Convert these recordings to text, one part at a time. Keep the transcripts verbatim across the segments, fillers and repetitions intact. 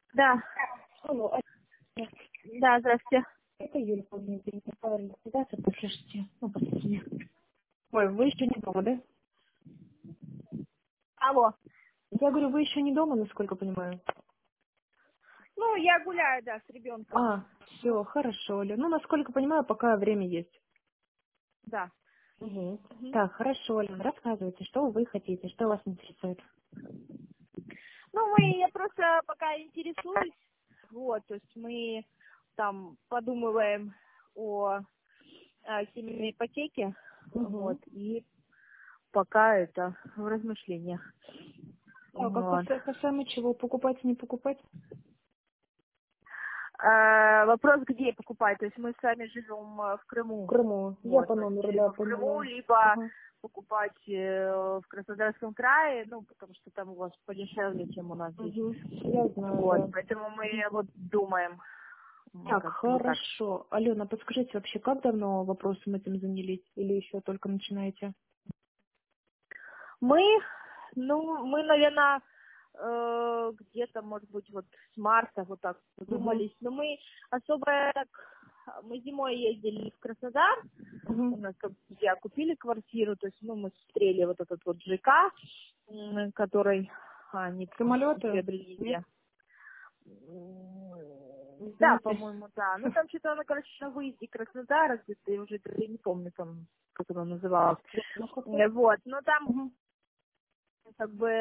Да, Алло, а- да, здравствуйте. это Юля, помню, правильно связаться, послушайте, ну, послушайте. Ой, вы еще не дома, да? Алло. Я говорю, вы еще не дома, насколько понимаю. Ну, я гуляю, да, с ребенком. А, все, хорошо, Оля. Ну, насколько понимаю, пока время есть. Да. Угу. Мгм. Так, хорошо, Оля, рассказывайте, что вы хотите, что вас интересует. Ну, мы, я просто пока интересуюсь. Вот, то есть мы там подумываем о, а, семейной ипотеке. Вот, Угу. и пока это в размышлениях. А как Вот. каса- касаемо чего, покупать, не покупать? А, вопрос, где покупать. То есть мы сами живем э, в В Крыму. Крыму. Я Вот, по то есть номеру, да, либо в Крыму, поняла. либо Ага. покупать э, в Краснодарском крае, ну, потому что там у вас подешевле, чем у нас здесь. Угу. Я знаю, Вот, да. поэтому мы Мгм. вот думаем, м, Так, как вот так. хорошо. Алена, подскажите, вообще, как давно вопросом этим занялись? Или еще только начинаете? Мы, ну, мы, наверное, э, где-то, может быть, вот с марта вот так Угу. задумались. Но мы особо так, мы зимой ездили в Краснодар, у Угу. нас как друзья купили квартиру, то есть, ну, мы смотрели вот этот вот ЖК, м, который они Самолеты? приобрели Нет? где. М, Не Да, знаете? по-моему, да. Ну, там что-то она, короче, на выезде Краснодара, где-то, я уже даже не помню, там, как оно называлось. Ну, как-то. Э, Вот, но там, Угу. как бы,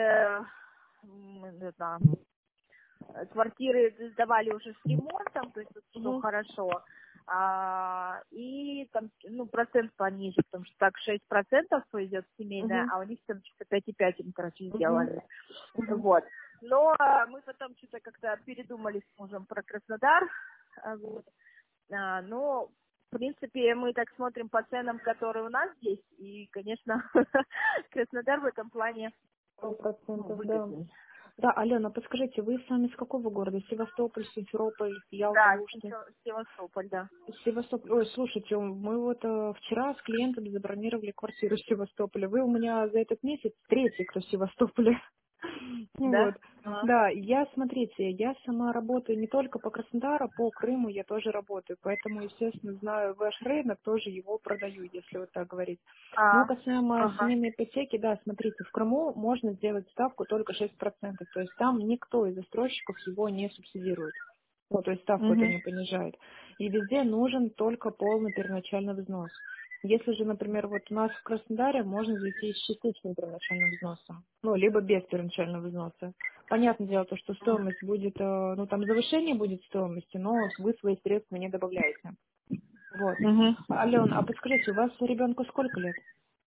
м, это, э, квартиры сдавали уже с ремонтом, то есть тут все Угу. хорошо. А, и там, ну, процент пониже, потому что так шесть процентов идет семейная, Угу. а у них там что-то пять и пять им, короче, Угу. сделали. Угу. Вот. Но а, мы потом что-то как-то передумали с мужем про Краснодар. А, вот. А, но, в принципе, мы так смотрим по ценам, которые у нас здесь, и, конечно, Краснодар в этом плане, Сто ну, процентов, да. выгодней. Да, Алена, подскажите, вы сами с какого города? Севастополь, Симферополь, Ялта, Да, Ушты? Сев- Севастополь, да. Севастополь. Ой, слушайте, мы вот э, вчера с клиентом забронировали квартиру в Севастополе. Вы у меня за этот месяц третий, кто в Севастополе. Вот. Да? Ага. Да, я, смотрите, я сама работаю не только по Краснодару, по Крыму я тоже работаю, поэтому, естественно, знаю ваш рынок, тоже его продаю, если вот так говорить. А, Но касаемо ага. семейной ипотеки, да, смотрите, в Крыму можно сделать ставку только шесть процентов, то есть там никто из застройщиков его не субсидирует. Ну, то есть ставку это Угу. не понижает. И везде нужен только полный первоначальный взнос. Если же, например, вот у нас в Краснодаре можно зайти с частичным первоначальным взносом, ну, либо без первоначального взноса. Понятное дело, то, что стоимость будет, э, ну, там завышение будет стоимости, но вы свои средства не добавляете. Вот. Угу. Алена, а подскажите, у вас ребенку сколько лет?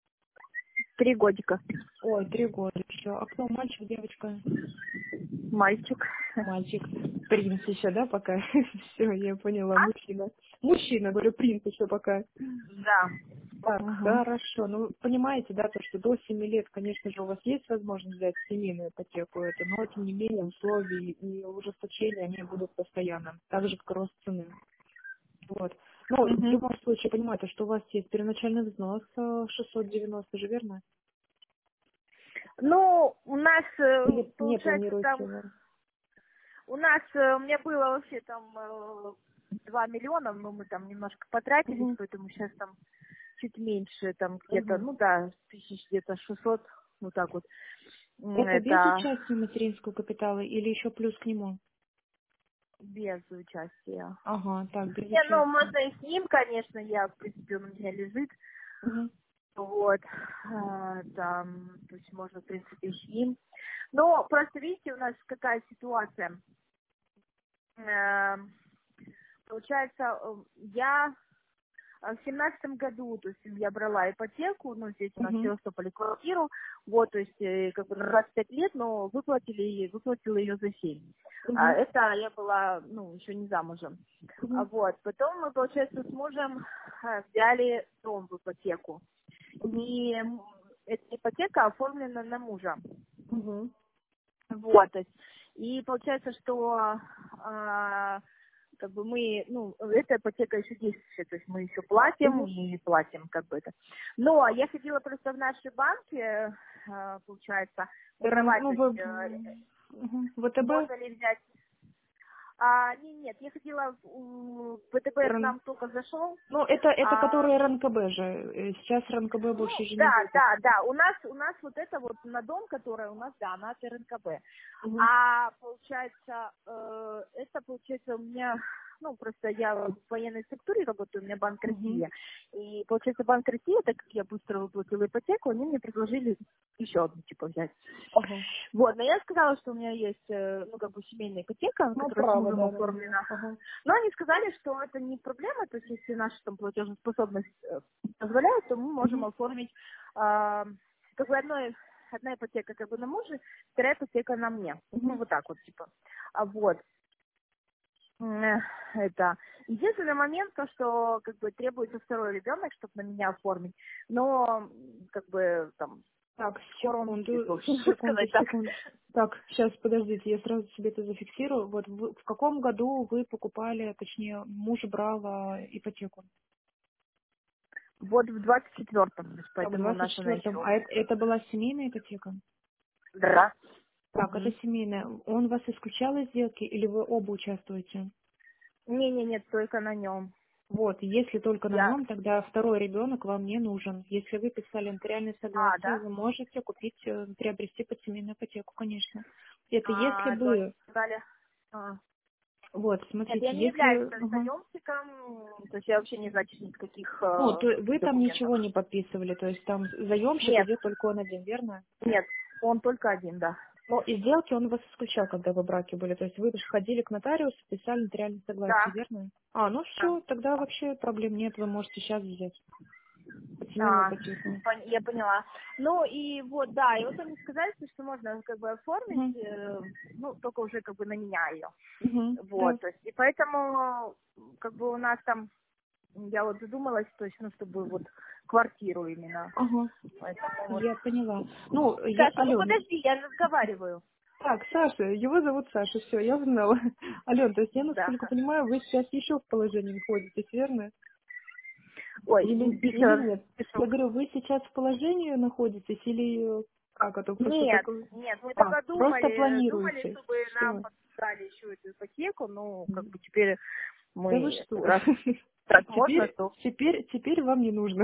Три годика. Ой, три года еще. А кто, мальчик, девочка? Мальчик. Мальчик. Принц еще, да, пока? Все, я поняла, А? мужчина. Мужчина, говорю, принц еще пока. Да. Так, Угу. хорошо. Ну, вы понимаете, да, то, что до семи лет, конечно же, у вас есть возможность взять семейную ипотеку, это, но, тем не менее, условия и ужесточения, они будут постоянно, так же, как и рост цены. Вот. Но в Угу. любом случае, понимаете, что у вас есть первоначальный взнос э, шестьсот девяносто же, верно? Ну, у нас, э, Или не получается, планируете там, его? у нас, э, у меня было вообще там э, два миллиона, но мы там немножко потратились, Угу. поэтому сейчас там чуть меньше, там где-то, Угу. ну да, тысяч где-то шестьсот, вот так вот. М, Это без Это участия материнского капитала или еще плюс к нему? без участия. Ага, так, без Не, ну, участия. можно и с ним, конечно, я, в принципе, он у меня лежит. Угу. Вот, а, там, то есть можно, в принципе, и с ним. Но просто видите, у нас какая ситуация. Э, Получается, э, я в семнадцатом году, то есть я брала ипотеку, ну, здесь у нас в Угу. Севастополе квартиру, вот, то есть э, как бы на двадцать пять лет, но выплатили, выплатила ее за семь. А Угу. это я была, ну, еще не замужем. А Угу. вот, потом мы, получается, с мужем э, взяли дом в ипотеку. Угу. И м, эта ипотека оформлена на мужа. Угу. Вот, то есть, и получается, что а, как бы мы, ну, эта ипотека еще действующая, то есть мы еще платим Угу. и платим, как бы это. Но я ходила просто в наши банки, а, получается, РН, узнавать, ну, то вы, есть, э, мгм, ВТБ? можно ли взять. А, не, нет, я ходила в в ВТБ, к РН... нам только зашел. Ну, это, это А, который РНКБ же. Э, Сейчас РНКБ ну, больше же не да, будет. да, да, у нас, у нас вот это вот на дом, которая у нас, да, она от РНКБ. Угу. А получается, э, это получается у меня, ну, просто я в военной структуре работаю, у меня Банк Угу. России. И получается, Банк России, так как я быстро выплатила ипотеку, они мне предложили еще одну, типа, взять. Ага. Вот, но я сказала, что у меня есть, э, ну, как бы семейная ипотека, Ну, которая с право, мужем да, на нее. оформлена. Ага. Но они сказали, что это не проблема, то есть если наша там платежеспособность э, позволяет, то мы можем Угу. оформить э, как бы одной, одна ипотека как бы на муже, вторая ипотека на мне. Ну, Угу. вот так вот, типа. А вот. М, Это единственный момент, то, что как бы требуется второй ребенок, чтобы на меня оформить. Но как бы там Так, скоро он будет, в секунду, общем, секунду, сказать так. секунду. Так, сейчас, подождите, я сразу себе это зафиксирую. Вот вы- в каком году вы покупали, точнее, муж брал а, ипотеку? Вот в двадцать четвертом, Так, в поэтому двадцать наша она четвертом. еще. А это, это была семейная ипотека? Да. Так, это Мгм. семейная. Он вас исключал из сделки или вы оба участвуете? Не, не, нет, только на нем. Вот, если только на Я. нем, тогда второй ребенок вам не нужен. Если вы писали нотариальное А, согласие, да? вы можете купить, э, приобрести под семейную ипотеку, конечно. Это если А, то они бы, сказали. А. вот, Нет, смотрите, я не являюсь если, ага. заемщиком, то есть я вообще не значит никаких Ну, э, то как бы, вы там документов. ничего не подписывали, то есть там заемщик Нет, идет только он один, верно? нет, он только один, да. Но из сделки он вас исключал, когда вы в браке были, то есть вы же ходили к нотариусу, писали нотариальное согласие, Да. верно? А, ну Да. все, тогда вообще проблем нет, вы можете сейчас взять под семейную А, ипотеку. пон- я поняла. Ну и вот, да, и вот они сказали, что можно как бы оформить, Угу. э, ну, только уже как бы на меня ее. Угу. Да. Вот, то есть, и поэтому, как бы у нас там, я вот задумалась, то есть, ну, чтобы вот квартиру именно. Ага. Поэтому вот. Я поняла. Ну, я, Саша, ну Алена, подожди, я разговариваю. так, Саша, его зовут Саша, все, я узнала. Алена, то есть я, Да. насколько понимаю, вы сейчас еще в положении находитесь, верно? Ой, Или, еще или раз нет? пишу. Я говорю, вы сейчас в положении находитесь или э, как это просто Нет, такое? нет, мы А, только просто думали, думали, планируете. чтобы нам Все. подписали еще эту ипотеку, ну, как бы теперь Да вы мы, что? раз так можно, Теперь, то теперь, теперь вам не нужно.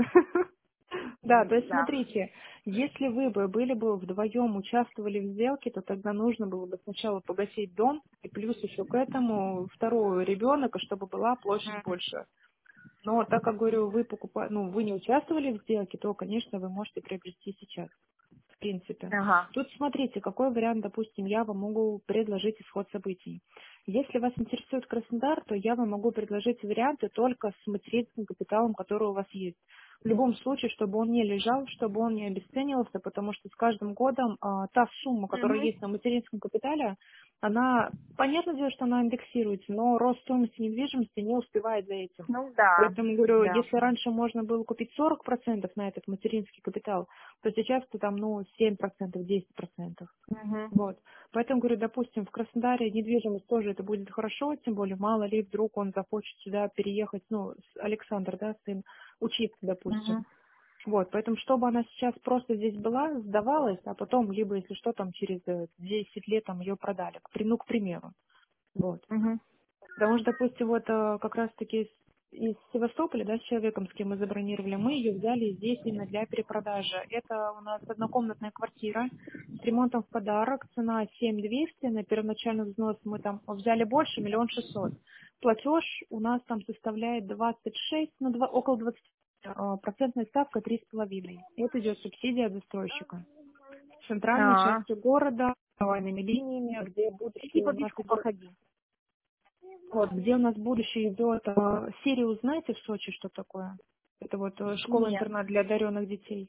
Да, то м, есть да. смотрите, если вы бы были бы вдвоем участвовали в сделке, то тогда нужно было бы сначала погасить дом, и плюс еще к этому второй ребенок, чтобы была площадь больше. Но так как, говорю, вы покупали, ну, вы не участвовали в сделке, то, конечно, вы можете приобрести сейчас, в принципе. Ага. Тут смотрите, какой вариант, допустим, я вам могу предложить исход событий. Если вас интересует Краснодар, то я вам могу предложить варианты только с материнским капиталом, который у вас есть. В любом случае, чтобы он не лежал, чтобы он не обесценивался, потому что с каждым годом а, та сумма, которая Мгм. есть на материнском капитале, она, понятное дело, что она индексируется, но рост стоимости недвижимости не успевает за этим. Ну да, Поэтому говорю, да. если раньше можно было купить сорок процентов на этот материнский капитал, то сейчас то там, ну, семь процентов, десять процентов. Мгм. Вот. Поэтому, говорю, допустим, в Краснодаре недвижимость тоже это будет хорошо, тем более, мало ли, вдруг он захочет сюда переехать, ну, с- Александр, да, сын, учиться, допустим. Мгм. Вот, поэтому, чтобы она сейчас просто здесь была, сдавалась, а потом, либо, если что, там, через э, десять лет там ее продали, к, при- ну, к примеру. Вот. Мгм. Потому что, допустим, вот э, как раз-таки из из Севастополя, да, с человеком, с кем мы забронировали, мы ее взяли здесь именно для перепродажи. Это у нас однокомнатная квартира с ремонтом в подарок, цена семь двести, на первоначальный взнос мы там взяли больше, миллион шестьсот. Платеж у нас там составляет двадцать шесть, ну, два, около двадцати, э, процентная ставка три с половиной. Это идет субсидия от застройщика. В центральной А, части города, трамвайными линиями, где иди будущее по у нас бичку идет. походи. Вот, где у нас будущее идет, а, Сириус, знаете, в Сочи, что такое? Это вот э, Нет, школа-интернат для одаренных детей.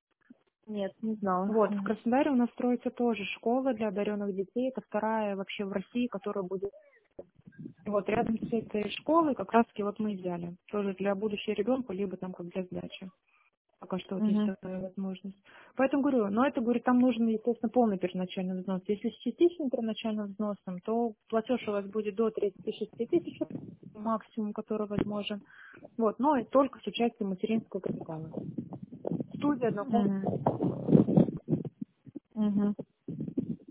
нет, не знала. Вот, в Мгм. Краснодаре у нас строится тоже школа для одаренных детей. Это вторая вообще в России, которая будет. Вот, рядом с этой школой как раз-таки вот мы взяли. Тоже для будущего ребенка, либо там как для сдачи. Пока что вот есть Мгм. такая возможность. Поэтому говорю, но это, говорю, там нужен, естественно, полный первоначальный взнос. Если с частичным первоначальным взносом, то платеж у вас будет до тридцати шести тысяч, максимум, который возможен. Вот, но и только с участием материнского капитала. Студия однокомнатная. Мгм. Мгм. Вот.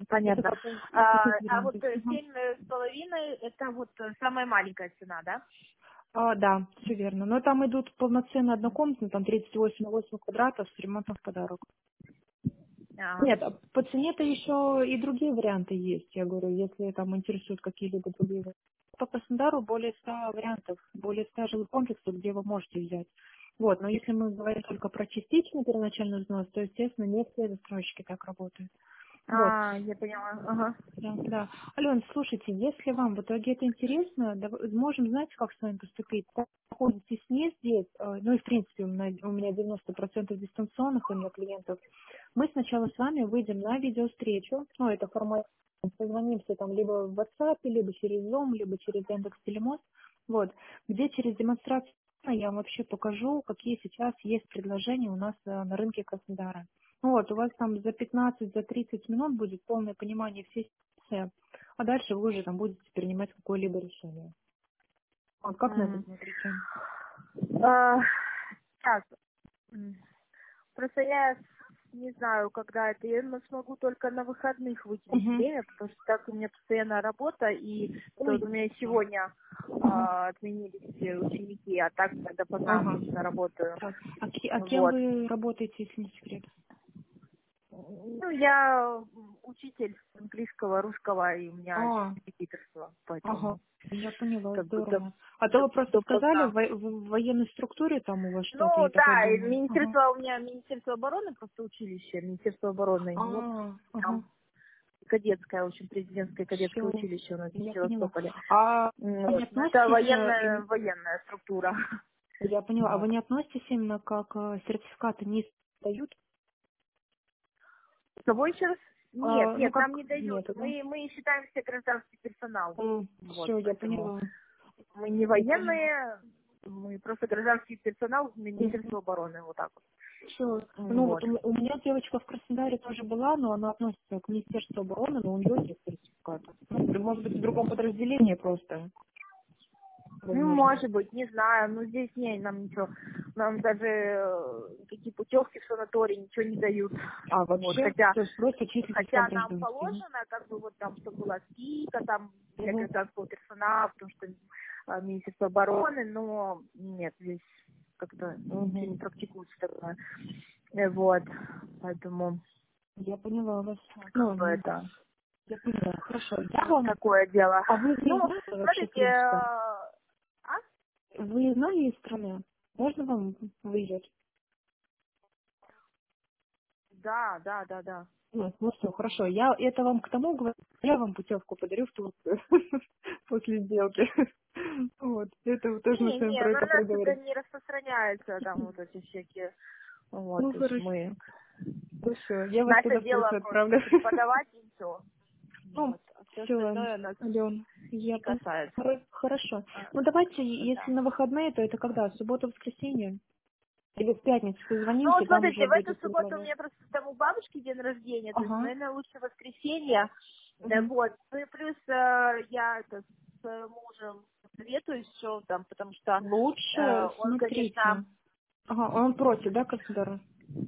Это Понятно. как, А, как из а вот вариантов. э, Мгм. семь с половиной это вот э, самая маленькая цена, да? А, да, все верно. Но там идут полноценные однокомнатные, там тридцать восемь на восемь квадратов с ремонтом в подарок. Ага. Нет, а по цене-то еще и другие варианты есть. Я говорю, если там интересуют какие-либо другие варианты. По Краснодару более ста вариантов, более ста жилых комплексов, где вы можете взять. Вот, но если мы говорим только про частичный первоначальный взнос, то, естественно, не все застройщики так работают. Вот. А, я поняла. Ага. Да, да. Ален, слушайте, если вам в итоге это интересно, дав- можем, знаете, как с вами поступить? Находитесь не здесь, э, ну и в принципе у меня, у меня девяносто процентов дистанционных у меня клиентов. Мы сначала с вами выйдем на видеовстречу, ну это формат, созвонимся там либо в WhatsApp, либо через Zoom, либо через Яндекс Телемост, вот, где через демонстрацию я вам вообще покажу, какие сейчас есть предложения у нас э, на рынке Краснодара. Ну вот, у вас там за пятнадцать, за тридцать минут будет полное понимание всей ситуации, а дальше вы уже там будете принимать какое-либо решение. Вот как на это М. смотрите? А, так, м, просто я не знаю, когда это. Я ну, смогу только на выходных выделить Угу. время, потому что так у меня постоянно работа, и вот Ой, у меня хорошо. сегодня Угу. а, отменились все ученики, а так я допоздна Ага. обычно работаю. Так. А, ки- а кем Вот. вы работаете, если не секрет? Ну, я учитель английского, русского, и у меня еще А, репетиторство, ага. поэтому Я поняла, как бы до, здорово. А то до, вы просто сказали, допоздна. в, во- в военной структуре там у вас что-то, Ну я такая да, и думаю. Ага. Министерство у меня Министерство обороны, просто училище, Министерство обороны. Вот А, ага. там кадетское, в общем, президентское кадетское Все, училище у нас в я поняла. Севастополе. А М, вы не Вот. Но это относитесь, э, военная, им- военная структура. я поняла, а вы Вот. не относитесь именно как э, сертификаты не дают? Кого еще раз? Нет, А, ну нет, как, нам не дают. нет, да? Мы, мы считаемся гражданский персонал. Вот, Все, я поэтому поняла. мы не Я поняла. военные, мы просто гражданский персонал Министерства обороны, вот так вот. Все. Ну вот Вот. у, м- у меня девочка в Краснодаре тоже была, но она относится к Министерству обороны, но у нее нет сертификата. Ну, говорю, может быть, в другом подразделении просто, Ну, возможно. может быть, не знаю. Ну, здесь не, нам ничего. Нам даже э, никакие путевки в санаторий ничего не дают. А Вот, вообще, хотя, то есть просто числитесь как хотя нам гражданский. положено, как бы вот там, чтобы была скидка там для Угу. гражданского персонала, потому что э, Министерство обороны, но нет, здесь как-то ничего Угу. не практикуется такое. Э, Вот, поэтому, Я поняла вас. ну, как Ну, бы ну, это я поняла. Хорошо. Я вот вам... такое дело. А вы Ну, выездной вообще, в смотрите, э, принципе? а? Выездной из страны? Можно вам выезжать? Да, да, да, да. Ну, ну все, хорошо. Я это вам к тому говорю, я вам путевку подарю в Турцию после сделки. Вот. Это вы тоже мы с Не, вами не, про ну это у нас это проговорим. не распространяется, там вот эти всякие, вот, Ну, то есть хорошо. мы, Хорошо. Я вас наше тогда дело слушаю, просто правда. преподавать и все, Ну, вот, а все все, остальное нас Ален, я не поняла. касается. Хоро- Хорошо. А, Ну, давайте, да. если на выходные, то это когда? Суббота, воскресенье? Или в пятницу Ну, созвонимся, вот и там смотрите, уже в эту будет субботу у нормально. меня просто там у бабушки день рождения, то есть, Ага. наверное, лучше воскресенье, да, Мгм. вот, ну и плюс э, я это, с мужем советуюсь все там, потому что э, Лучше он, конечно, смотрите. Ага, он против, да, Краснодара?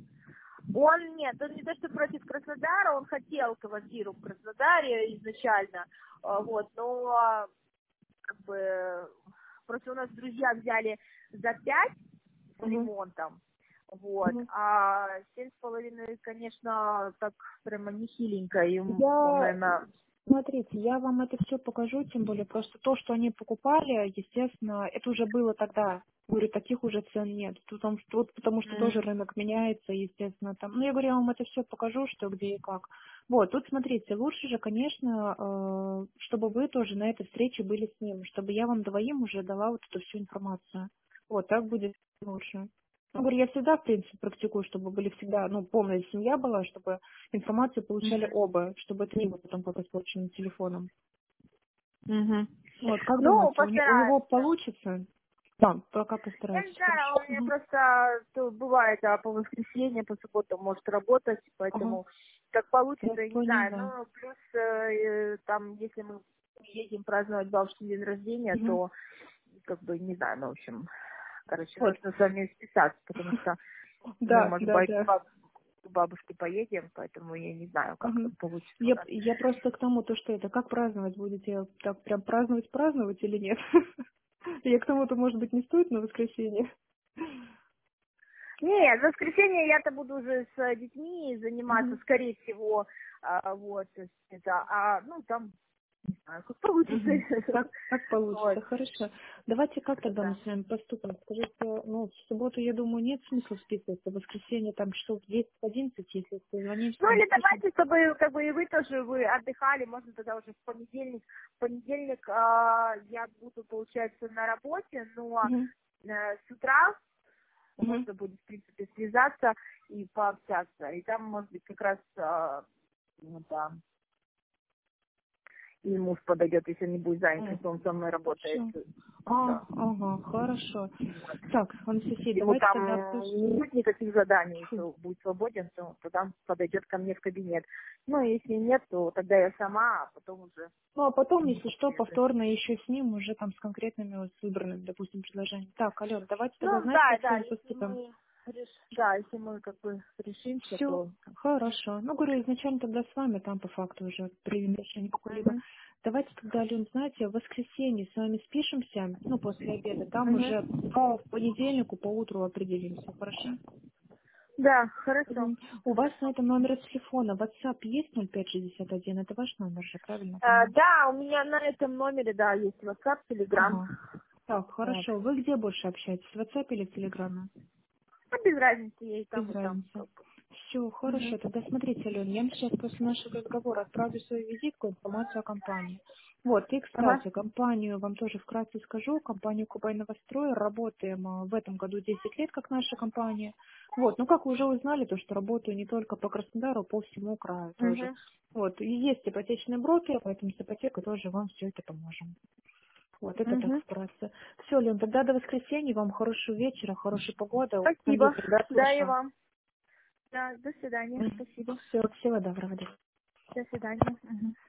Он нет, он не то что против Краснодара, он хотел квартиру в Краснодаре изначально, а, вот, но а, как бы просто у нас друзья взяли за пять с Угу. ремонтом, вот, Угу. а семь с половиной, конечно, так прямо нехиленько, и м- он, Я, наверное, смотрите, я вам это все покажу, тем более просто то, что они покупали, естественно, это уже было тогда. Говорю, таких уже цен нет. Тут, он- тут потому что тоже м, рынок меняется, естественно. Там, ну, я говорю, я вам это все покажу, что, где и как. Вот, тут смотрите, лучше же, конечно, э, чтобы вы тоже на этой встрече были с ним, чтобы я вам двоим уже дала вот эту всю информацию. Вот, так будет лучше. Ну, говорю, я всегда, в принципе, практикую, чтобы были всегда, ну, полная семья была, чтобы информацию получали мгм, оба, чтобы это не было потом как испорченным телефоном. мгм. Вот, как Ну, думаете, у, не- у него постараемся. получится? Да, пока Я не постарайтесь, знаю, хорошо. он мне Мгм. просто то бывает, а по воскресенье, по субботам может работать, Ага, поэтому как я получится, я не знаю. поняла. Ну, плюс э, э, там, если мы едем праздновать бабушкин день рождения, Мгм. то как бы не знаю, ну, в общем, короче, Вот. нужно с вами списаться, потому что мы, Да, может да, быть, да. по- к бабушке поедем, поэтому я не знаю, как Мгм. там получится у Я, нас. я просто к тому, то что это, как праздновать будете? Так прям праздновать, праздновать или нет? Я к тому-то, может быть, не стоит на воскресенье. Нет, в воскресенье я-то буду уже с детьми заниматься, Мгм. скорее всего, а, вот, то есть это, а, ну, там, не знаю, как получится. Мгм. Как, как Вот, получится, хорошо. Давайте как тогда мы да. с вами поступим? Скажите, ну, в субботу, я думаю, нет смысла списываться, в воскресенье там часов в десять одиннадцать, если созвонимся, Ну, там или спишем. давайте, чтобы, как бы, и вы тоже, вы отдыхали, можно тогда уже в понедельник. В понедельник а, я буду, получается, на работе, но Мгм. э, с утра Мгм. можно будет, в принципе, связаться и пообщаться. И там, может быть, как раз а, ну, да, и муж подойдет, если он не будет занят, М, если он со мной работает. Всё. А, Да. ага, хорошо. Вот. Так, Анастасия, Ему давайте там тогда обсудим. не будет никаких заданий, Фу. если будет свободен, то тогда подойдет ко мне в кабинет. Ну, если нет, то тогда я сама, а потом уже Ну, а потом, ему если что, подсветит. повторно еще с ним, уже там с конкретными, вот, с выбранными, допустим, предложениями. Так, Ален, давайте тогда, Ну, знаете, да, как с да, вами если поступим? мы, реш- да, если мы как бы решимся, Все, то... хорошо. Ну, говорю, изначально тогда с вами, там по факту уже примем решение какое-либо. Мгм. Давайте тогда, Ален, знаете, в воскресенье с вами спишемся, ну, после обеда, там Мгм. уже по в понедельнику, по утру определимся, хорошо? Да, хорошо. Мгм. У вас на Хорошо. этом номере телефона WhatsApp есть ноль пять шестьдесят один? Это ваш номер же, правильно А, понимаю? да, у меня на этом номере, да, есть WhatsApp, Telegram. Ага. Так, Вот. хорошо. Вы где больше общаетесь, в WhatsApp или в Telegram? Ну, без разницы, я и Без там, и там. разницы. Как бы. Все, Мгм. хорошо. Тогда смотрите, Алена, я вам сейчас после нашего разговора отправлю свою визитку, информацию о компании. Вот, и, Ага. кстати, компанию вам тоже вкратце скажу. Компанию Кубай Новострой работаем а, в этом году десять лет, как наша компания. Вот, ну, как вы уже узнали, то, что работаю не только по Краснодару, а по всему краю тоже. Мгм. Вот, и есть ипотечный брокер, поэтому с ипотекой тоже вам все это поможем. Вот, это так Мгм. вкратце. Все, Лен, тогда до воскресенья. Вам хорошего вечера, хорошей погоды. В Спасибо. понедельник, да, Да, и слышим. вам. Да, до свидания. Спасибо. Все, всего доброго. До свидания. Мгм.